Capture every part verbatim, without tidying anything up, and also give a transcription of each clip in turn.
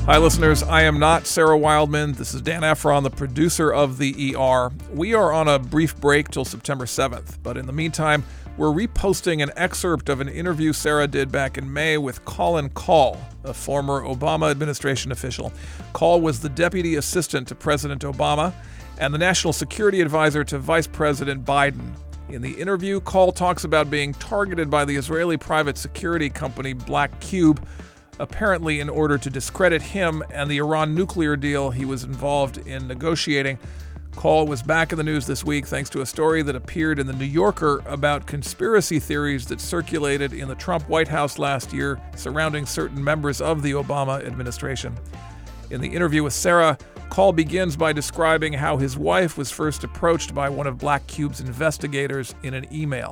Hi, listeners. I am not Sarah Wildman. This is Dan Efron, the producer of The E R. We are on a brief break till September seventh, but in the meantime, we're reposting an excerpt of an interview Sarah did back in May with Colin Kahl, a former Obama administration official. Kahl was the deputy assistant to President Obama and the national security advisor to Vice President Biden. In the interview, Kahl talks about being targeted by the Israeli private security company Black Cube, apparently in order to discredit him and the Iran nuclear deal he was involved in negotiating. Kahl was back in the news this week thanks to a story that appeared in The New Yorker about conspiracy theories that circulated in the Trump White House last year surrounding certain members of the Obama administration. In the interview with Sarah, Kahl begins by describing how his wife was first approached by one of Black Cube's investigators in an email.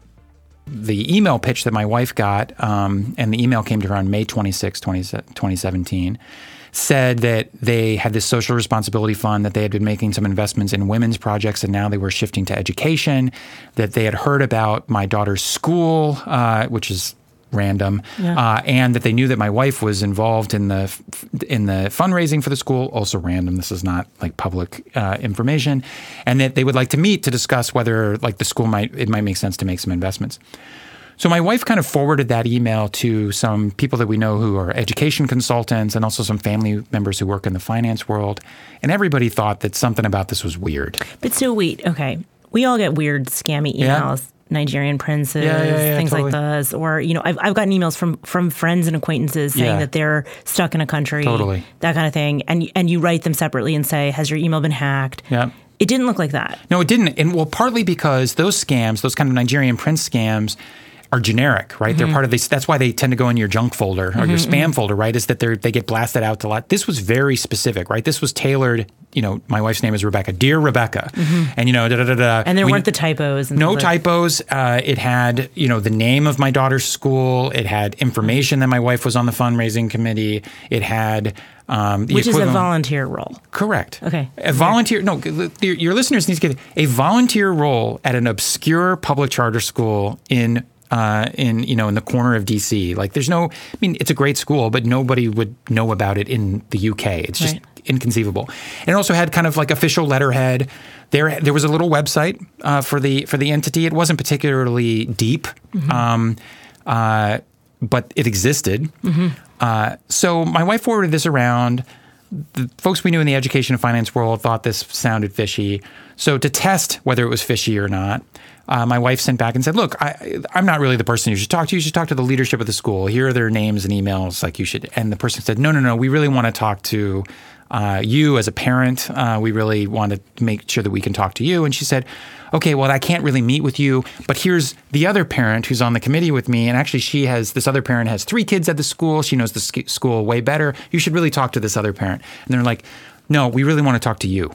The email pitch that my wife got, um, and the email came to her on May twenty-sixth, twenty seventeen, said that they had this social responsibility fund, that they had been making some investments in women's projects, and now they were shifting to education, that they had heard about my daughter's school, uh, which is random, yeah. uh, and that they knew that my wife was involved in the in the fundraising for the school, also random. This is not like public uh, information, and that they would like to meet to discuss whether like the school might it might make sense to make some investments. So my wife kind of forwarded that email to some people that we know who are education consultants and also some family members who work in the finance world, and everybody thought that something about this was weird. But so wait, okay, we all get weird, scammy emails. Yeah. Nigerian princes, yeah, yeah, yeah, things totally. like this. Or, you know, I've, I've gotten emails from, from friends and acquaintances saying yeah. that they're stuck in a country, totally. that kind of thing. And and you write them separately and say, has your email been hacked? Yeah. It didn't look like that. No, it didn't. And well, partly because those scams, those kind of Nigerian prince scams, are generic, right? Mm-hmm. They're part of this. That's why they tend to go in your junk folder or mm-hmm, your spam mm-hmm. folder, right? Is that they they get blasted out to a lot. This was very specific, right? This was tailored. You know, my wife's name is Rebecca. Dear Rebecca, mm-hmm. and you know, da da da da. And there we, weren't the typos. And no like, typos. Uh, it had you know the name of my daughter's school. It had information that my wife was on the fundraising committee. It had. Um, Which is a volunteer role. Correct. Okay. A volunteer, no, your listeners need to get a volunteer role at an obscure public charter school in Uh, in you know in the corner of D C. Like there's no, I mean it's a great school, but nobody would know about it in the U K. It's just right. inconceivable. And it also had kind of like official letterhead. There there was a little website uh, for the for the entity. It wasn't particularly deep, mm-hmm. um, uh, but it existed. Mm-hmm. Uh, so my wife forwarded this around. The folks we knew in the education and finance world thought this sounded fishy. So to test whether it was fishy or not, uh, my wife sent back and said, look, I, I'm not really the person you should talk to. You should talk to the leadership of the school. Here are their names and emails. Like you should. And the person said, no, no, no. We really want to talk to uh, you as a parent. Uh, we really want to make sure that we can talk to you. And she said, okay, well, I can't really meet with you, but here's the other parent who's on the committee with me. And actually, she has this other parent has three kids at the school. She knows the sk- school way better. You should really talk to this other parent. And they're like, no, we really want to talk to you.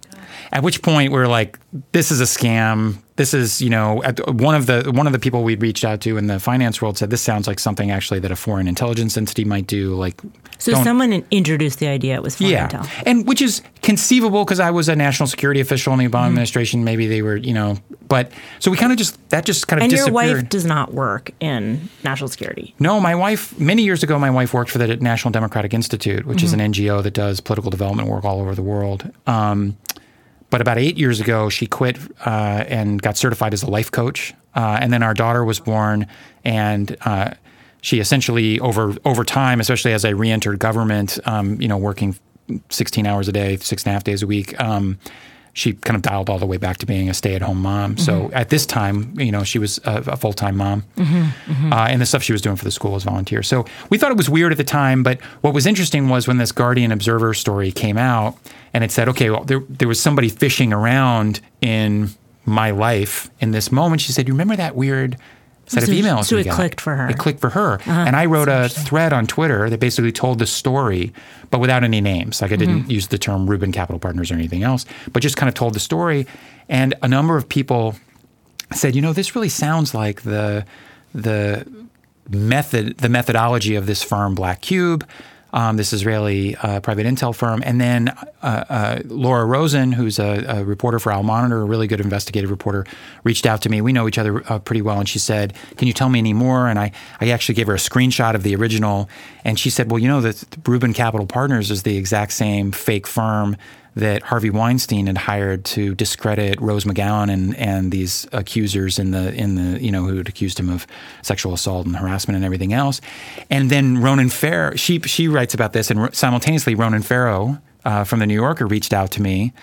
At which point we're like, this is a scam. This is, you know, one of the one of the people we reached out to in the finance world said this sounds like something actually that a foreign intelligence entity might do. Like, so someone introduced the idea it was foreign yeah. intel, and which is conceivable because I was a national security official in the Obama mm-hmm. administration. Maybe they were, you know, but so we kind of just that just kind of and disappeared. Your wife does not work in national security. No, my wife many years ago, my wife worked for the National Democratic Institute, which mm-hmm. is an N G O that does political development work all over the world. Um, But about eight years ago, she quit uh, and got certified as a life coach. Uh, and then our daughter was born, and uh, she essentially over over time, especially as I re-entered government, um, you know, working sixteen hours a day, six and a half days a week, um, she kind of dialed all the way back to being a stay-at-home mom. Mm-hmm. So at this time, you know, she was a, a full-time mom. Mm-hmm, mm-hmm. Uh, and the stuff she was doing for the school was volunteer. So we thought it was weird at the time, but what was interesting was when this Guardian Observer story came out, and it said, okay, well, there, there was somebody fishing around in my life in this moment. She said, you remember that weird set so, of emails So we it got? clicked for her. It clicked for her. Uh-huh. And I wrote a thread on Twitter that basically told the story, but without any names. Like I didn't mm-hmm. use the term Rubin Capital Partners or anything else, but just kind of told the story. And a number of people said, you know, this really sounds like the the method, the methodology of this firm, Black Cube. um, this Israeli uh, private intel firm. And then uh, uh, Laura Rosen, who's a, a reporter for Al Monitor, a really good investigative reporter, reached out to me. We know each other uh, pretty well. And she said, can you tell me any more? And I, I actually gave her a screenshot of the original. And she said, well, you know, that Rubin Capital Partners is the exact same fake firm that Harvey Weinstein had hired to discredit Rose McGowan and, and these accusers in the in the you know who had accused him of sexual assault and harassment and everything else. And then Ronan Farrow, she she writes about this, and simultaneously Ronan Farrow uh, from the New Yorker reached out to me,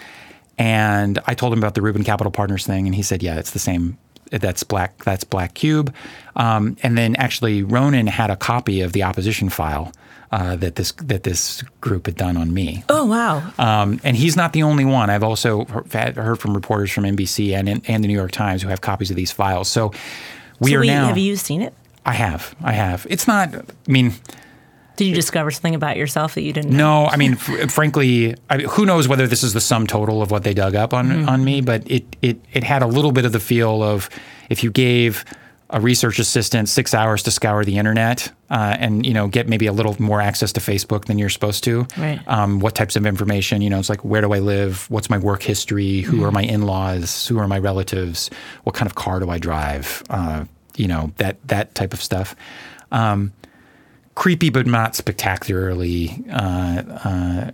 and I told him about the Rubin Capital Partners thing, and he said, yeah, it's the same. That's Black. That's Black Cube. Um, and then actually Ronan had a copy of the opposition file uh, that this that this group had done on me. Oh wow! Um, and he's not the only one. I've also heard, heard from reporters from N B C and and the New York Times who have copies of these files. So we so are wait, now. Have you seen it? I have. I have. It's not. I mean. Did you discover something about yourself that you didn't know? No, I mean, fr- frankly, I mean, who knows whether this is the sum total of what they dug up on mm-hmm. on me, but it, it it had a little bit of the feel of if you gave a research assistant six hours to scour the internet uh, and, you know, get maybe a little more access to Facebook than you're supposed to. Right. Um, what types of information, you know, it's like, where do I live? What's my work history? Who mm-hmm. are my in-laws? Who are my relatives? What kind of car do I drive? Uh, you know, that, that type of stuff. Um, creepy, but not spectacularly uh, uh,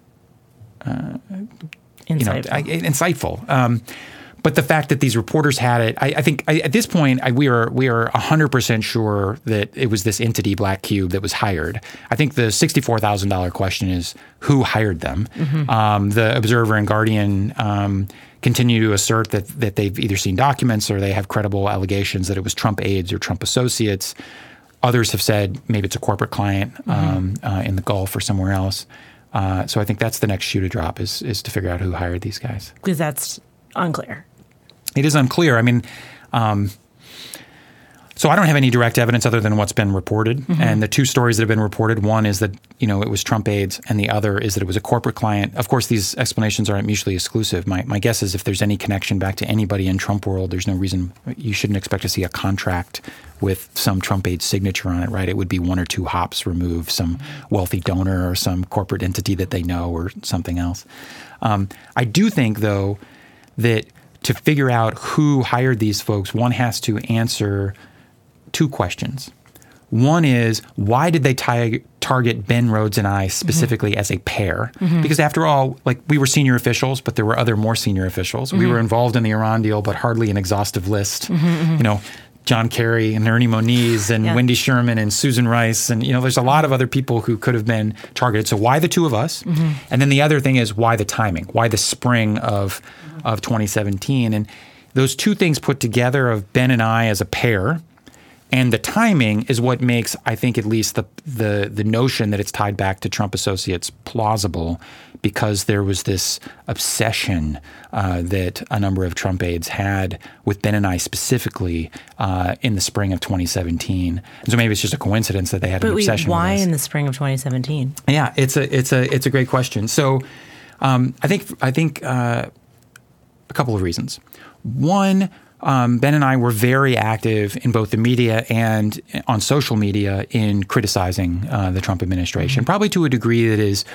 uh, insightful. You know, I, insightful. Um, but the fact that these reporters had it, I, I think I, at this point I, we are we are one hundred percent sure that it was this entity, Black Cube, that was hired. I think the sixty-four thousand dollars question is who hired them. Mm-hmm. Um, the Observer and Guardian um, continue to assert that that they've either seen documents or they have credible allegations that it was Trump aides or Trump associates. Others have said maybe it's a corporate client mm-hmm. um, uh, in the Gulf or somewhere else. Uh, so I think that's the next shoe to drop is is to figure out who hired these guys. Because that's unclear. It is unclear. I mean, um, so I don't have any direct evidence other than what's been reported. Mm-hmm. And the two stories that have been reported, one is that, you know, it was Trump aides, and the other is that it was a corporate client. Of course, these explanations aren't mutually exclusive. My my guess is if there's any connection back to anybody in Trump world, there's no reason you shouldn't expect to see a contract with some Trump aide signature on it, right? It would be one or two hops removed, some wealthy donor or some corporate entity that they know or something else. Um, I do think, though, that to figure out who hired these folks, one has to answer two questions. One is, why did they tie, target Ben Rhodes and I specifically mm-hmm. as a pair? Mm-hmm. Because after all, like, we were senior officials, but there were other more senior officials. Mm-hmm. We were involved in the Iran deal, but hardly an exhaustive list. Mm-hmm, mm-hmm. You know, John Kerry and Ernie Moniz and yeah. Wendy Sherman and Susan Rice. And, you know, there's a lot of other people who could have been targeted. So why the two of us? Mm-hmm. And then the other thing is, why the timing? Why the spring of, mm-hmm. of twenty seventeen? And those two things put together of Ben and I as a pair and the timing is what makes, I think, at least the the the notion that it's tied back to Trump associates plausible, because there was this obsession uh, that a number of Trump aides had with Ben and I specifically uh, in the spring of twenty seventeen. And so maybe it's just a coincidence that they had but an wait, obsession why with us. in the spring of twenty seventeen? Yeah, it's a it's a it's a great question. So um, I think I think uh, a couple of reasons. One. Um, Ben and I were very active in both the media and on social media in criticizing uh, the Trump administration, mm-hmm. probably to a degree that is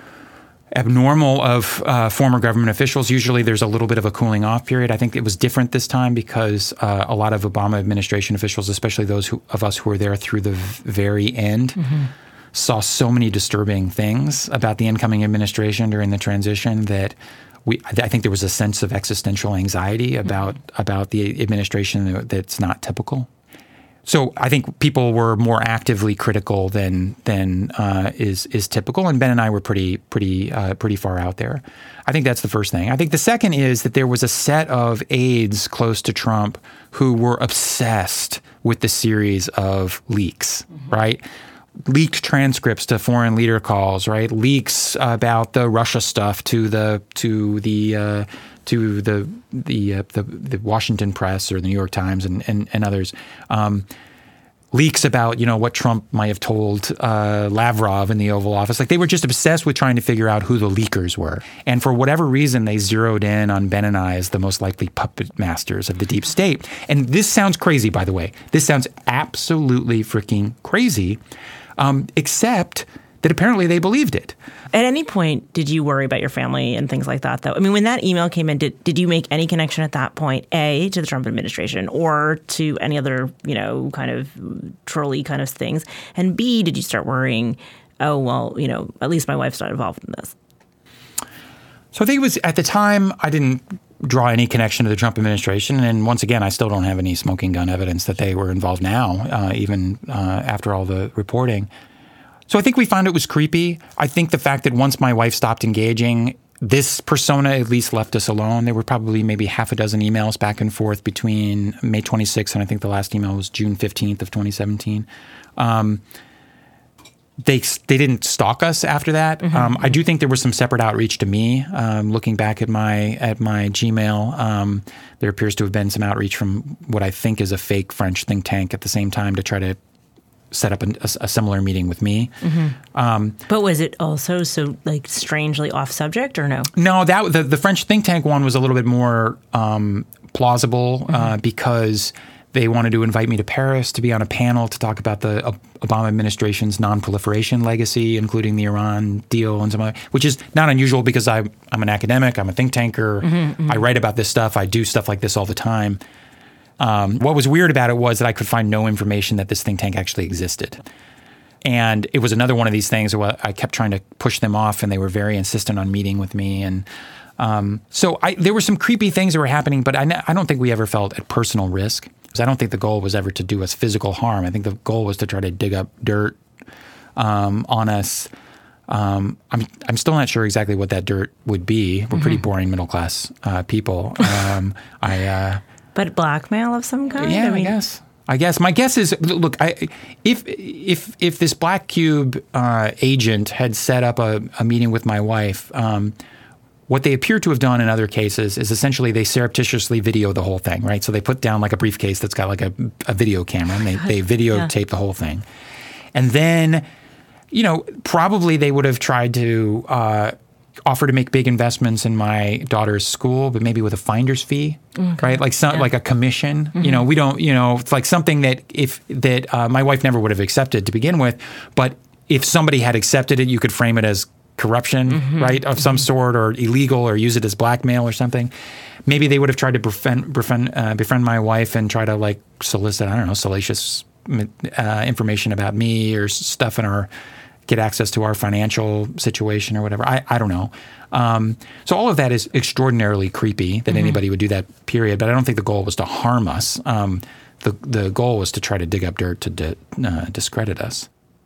abnormal of uh, former government officials. Usually there's a little bit of a cooling off period. I think it was different this time because uh, a lot of Obama administration officials, especially those who, of us who were there through the very end, mm-hmm. saw so many disturbing things about the incoming administration during the transition that We, I think there was a sense of existential anxiety about about the administration that's not typical. So I think people were more actively critical than than uh, is is typical, and Ben and I were pretty pretty uh, pretty far out there. I think that's the first thing. I think the second is that there was a set of aides close to Trump who were obsessed with the series of leaks, mm-hmm. right? Leaked transcripts to foreign leader calls, right? Leaks about the Russia stuff to the to the uh, to the the, uh, the the Washington Press or the New York Times and and, and others. Um, leaks about, you know, what Trump might have told uh, Lavrov in the Oval Office. Like, they were just obsessed with trying to figure out who the leakers were. And for whatever reason, they zeroed in on Ben and I as the most likely puppet masters of the deep state. And this sounds crazy, by the way. This sounds absolutely freaking crazy. Um, except that apparently they believed it. At any point, did you worry about your family and things like that, though? I mean, when that email came in, did, did you make any connection at that point, A, to the Trump administration or to any other, you know, kind of trolley kind of things? And B, did you start worrying, oh, well, you know, at least my wife's not involved in this? So I think it was, at the time, I didn't draw any connection to the Trump administration. And once again, I still don't have any smoking gun evidence that they were involved now, uh, even uh, after all the reporting. So I think we found it was creepy. I think the fact that once my wife stopped engaging, this persona at least left us alone. There were probably maybe half a dozen emails back and forth between May twenty-sixth and I think the last email was June fifteenth of twenty seventeen. Um, they they didn't stalk us after that. Mm-hmm. Um, I do think there was some separate outreach to me. Um, looking back at my at my Gmail, um, there appears to have been some outreach from what I think is a fake French think tank at the same time to try to set up a, a, a similar meeting with me. Mm-hmm. Um, but was it also so like strangely off subject or no? No, that the, the French think tank one was a little bit more um, plausible mm-hmm. uh, because they wanted to invite me to Paris to be on a panel to talk about the uh, Obama administration's non-proliferation legacy, including the Iran deal and some other, which is not unusual because I, I'm an academic, I'm a think tanker, mm-hmm, mm-hmm. I write about this stuff, I do stuff like this all the time. Um, what was weird about it was that I could find no information that this think tank actually existed. And it was another one of these things where I kept trying to push them off, and they were very insistent on meeting with me. And um, so I, there were some creepy things that were happening, but I, I don't think we ever felt at personal risk. Because I don't think the goal was ever to do us physical harm. I think the goal was to try to dig up dirt um, on us. Um, I'm I'm still not sure exactly what that dirt would be. We're mm-hmm. pretty boring middle class uh, people. Um, I. Uh, But blackmail of some kind? Yeah, I, mean, I guess. I guess my guess is, look, I, if if if this Black Cube uh, agent had set up a, a meeting with my wife, um, what they appear to have done in other cases is essentially they surreptitiously video the whole thing, right? So they put down like a briefcase that's got like a, a video camera, and they, they videotape yeah. the whole thing. And then, you know, probably they would have tried to uh, offer to make big investments in my daughter's school, but maybe with a finder's fee, okay. right? Like some, yeah. like a commission. Mm-hmm. You know, we don't. You know, it's like something that if that uh, my wife never would have accepted to begin with. But if somebody had accepted it, you could frame it as corruption, mm-hmm. right, of some sort, or illegal, or use it as blackmail or something. Maybe they would have tried to befriend befriend, uh, befriend my wife and try to like solicit, I don't know, salacious uh, information about me or stuff in our. Get access to our financial situation or whatever. I, I don't know. Um, so all of that is extraordinarily creepy that mm-hmm. anybody would do that, period. But I don't think the goal was to harm us. Um, the the goal was to try to dig up dirt to di- uh, discredit us.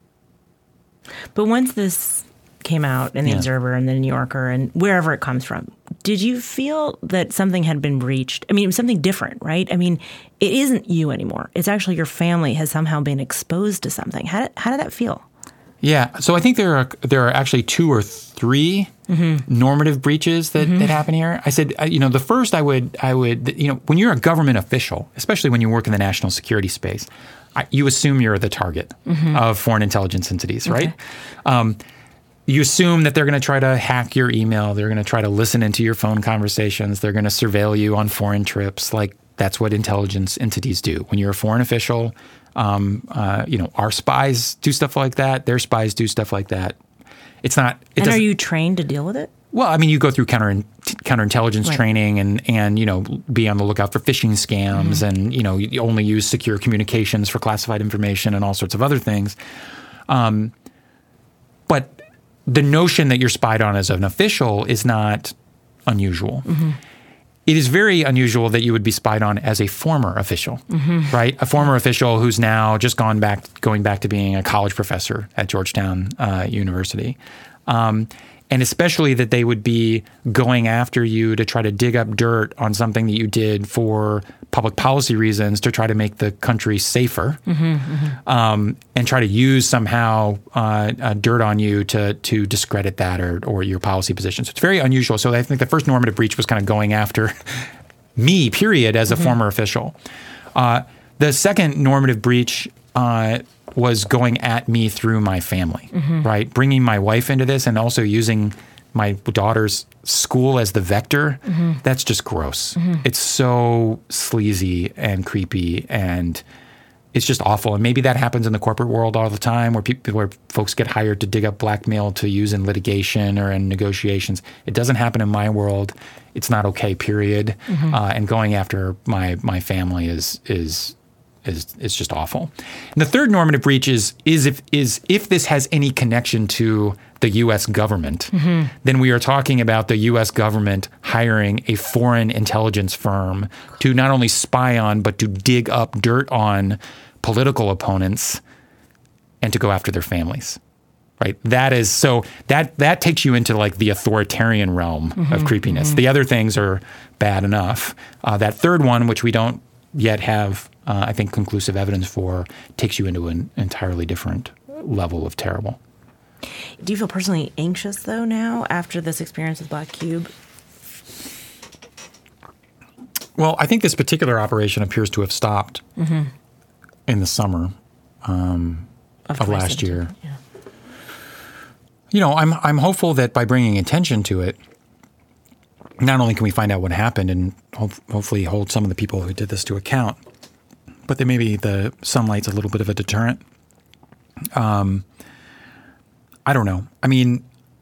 But once this came out in the yeah. Observer and the New Yorker and wherever it comes from, did you feel that something had been breached? I mean, it was something different, right? I mean, it isn't you anymore. It's actually your family has somehow been exposed to something. How did, how did that feel? Yeah, so I think there are there are actually two or three mm-hmm. normative breaches that, mm-hmm. that happen here. I said, you know, the first I would I would you know, when you're a government official, especially when you work in the national security space, I, you assume you're the target mm-hmm. of foreign intelligence entities, right? Okay. Um, you assume that they're going to try to hack your email, they're going to try to listen into your phone conversations, they're going to surveil you on foreign trips. Like that's what intelligence entities do. When you're a foreign official. Um, uh, you know, our spies do stuff like that. Their spies do stuff like that. It's not. It and are you trained to deal with it? Well, I mean, you go through counter counterintelligence right. training and and you know be on the lookout for phishing scams mm-hmm. and you know you only use secure communications for classified information and all sorts of other things. Um, but the notion that you're spied on as an official is not unusual. Mm-hmm. It is very unusual that you would be spied on as a former official, mm-hmm. right? A former official who's now just gone back, going back to being a college professor at Georgetown uh, University. Um, and especially that they would be going after you to try to dig up dirt on something that you did for public policy reasons to try to make the country safer mm-hmm, mm-hmm. Um, and try to use somehow uh, uh, dirt on you to to discredit that or, or your policy position. So it's very unusual. So I think the first normative breach was kind of going after me, period, as a mm-hmm. former official. Uh, the second normative breach uh, was going at me through my family, mm-hmm. right? Bringing my wife into this and also using my daughter's school as the vector. Mm-hmm. That's just gross. Mm-hmm. It's so sleazy and creepy, and it's just awful. And maybe that happens in the corporate world all the time, where people, where folks get hired to dig up blackmail to use in litigation or in negotiations. It doesn't happen in my world. It's not okay, period. Mm-hmm. Uh, and going after my my family is is is is just awful. And the third normative breach is is if is if this has any connection to the U S government, mm-hmm. then we are talking about the U S government hiring a foreign intelligence firm to not only spy on, but to dig up dirt on political opponents and to go after their families. Right? That is so that that takes you into like the authoritarian realm mm-hmm. of creepiness. Mm-hmm. The other things are bad enough. Uh, that third one, which we don't yet have, uh, I think, conclusive evidence for, takes you into an entirely different level of terrible. Do you feel personally anxious, though, now after this experience with Black Cube? Well, I think this particular operation appears to have stopped mm-hmm. in the summer um, of, of last year. Yeah. You know, I'm I'm hopeful that by bringing attention to it, not only can we find out what happened and ho- hopefully hold some of the people who did this to account, but that maybe the sunlight's a little bit of a deterrent. Um. I don't know. I mean,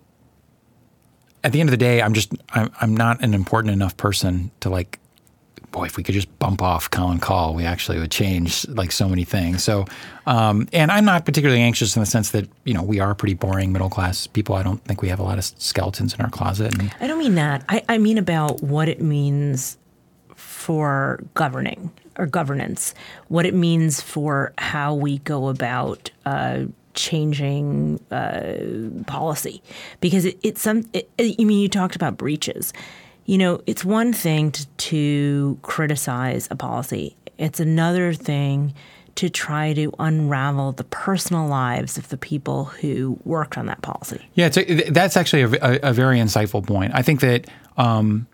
at the end of the day, I'm just, I'm, I'm not an important enough person to like, boy, if we could just bump off Colin Kahl, we actually would change like so many things. So, um, and I'm not particularly anxious in the sense that, you know, we are pretty boring middle class people. I don't think we have a lot of skeletons in our closet. And, I don't mean that. I, I mean about what it means for governing or governance, what it means for how we go about uh changing uh, policy, because it, it's some. It, I mean, you talked about breaches. You know, it's one thing to, to criticize a policy. It's another thing to try to unravel the personal lives of the people who worked on that policy. Yeah, it's a, that's actually a, a, a very insightful point. I think that um,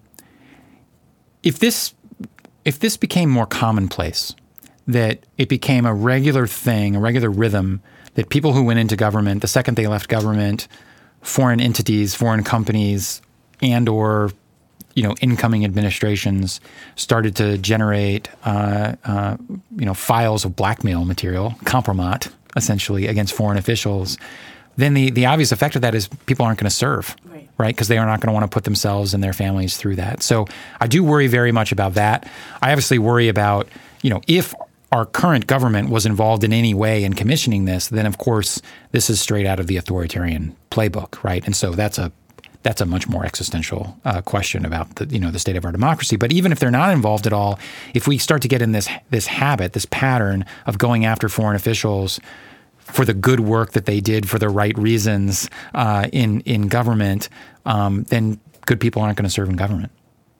if this if this became more commonplace, that it became a regular thing, a regular rhythm, that people who went into government, the second they left government, foreign entities, foreign companies, and or you know incoming administrations started to generate uh, uh, you know files of blackmail material, compromat, essentially against foreign officials. Then the the obvious effect of that is people aren't going to serve, right? Because they are not going to want to put themselves and their families through that. So I do worry very much about that. I obviously worry about you know if our current government was involved in any way in commissioning this, then of course this is straight out of the authoritarian playbook, right? And so that's a that's a much more existential uh, question about the you know the state of our democracy. But even if they're not involved at all, if we start to get in this this habit, this pattern of going after foreign officials for the good work that they did for the right reasons uh, in in government, um, then good people aren't going to serve in government.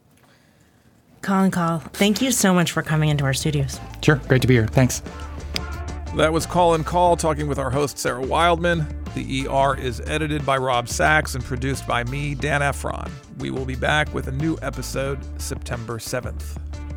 Colin Kahl, thank you so much for coming into our studios. Sure. Great to be here. Thanks. That was Colin Kahl talking with our host, Sarah Wildman. The E R is edited by Rob Sachs and produced by me, Dan Efron. We will be back with a new episode September seventh.